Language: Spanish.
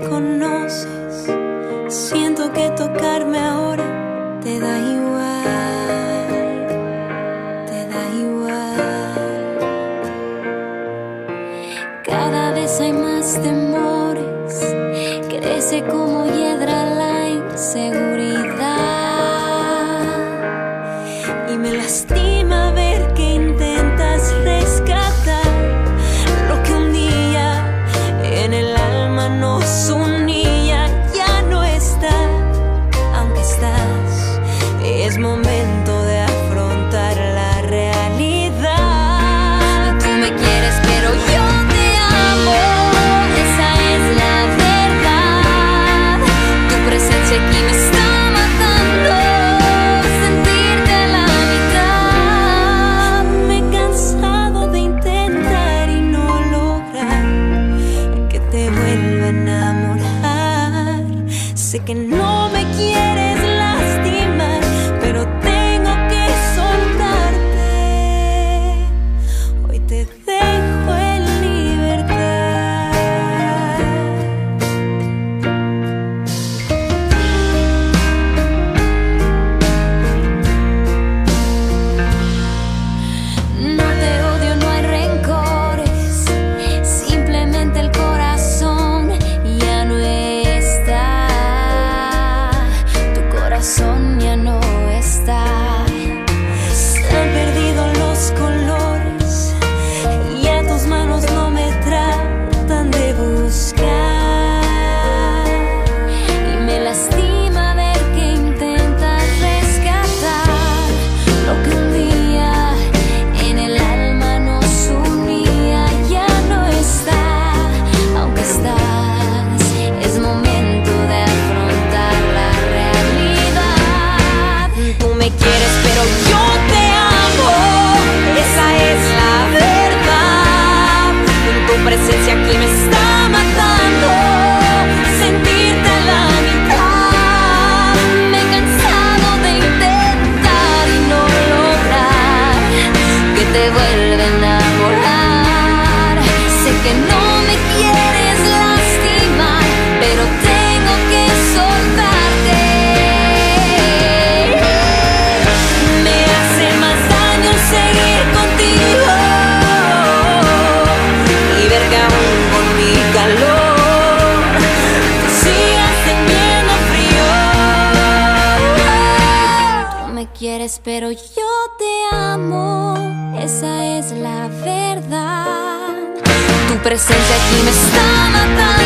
conoces. Siento que tocarme ahora te da igual, te da igual. Cada vez hay más temores, crece como hiedra la inseguridad. Y me lastima ver que intentas rescatar lo que un día en el alma nos unía. Ya no está, aunque estás. Es momento de afrontar la realidad. Tú me quieres, pero yo te amo. Esa es la verdad. Tu presencia aquí me está matando. Sentirte a la mitad. Me he cansado de intentar y no lograr que te vuelva a enamorar. Sé que no me quieres lastimar, pero tengo que soltarte. Hoy te dejo en libertad. No te odio, no hay rencores. Simplemente el corazón ya no está. Tu corazón ya no está. Se han perdido los colores. Ya tus manos no me tratan de buscar. Y me lastima ver que intentas rescatar lo que un día en el alma nos unía. Ya no está, aunque estás. Es momento de afrontar la realidad. Tú me quieres, pero yo te amo. Esa es la verdad. Tu presencia aquí me está matando. Sentirte a la mitad. Me he cansado de intentar y no lograr que te vuelva a enamorar. Sé que no me quieres lastimar, pero tengo que soltarte. Me hace más daño seguir contigo y ver que aún con mi calor tú sigas teniendo frío. Tú me quieres, pero yo te amo. Esa es la verdad. Tu presencia aquí me está matando.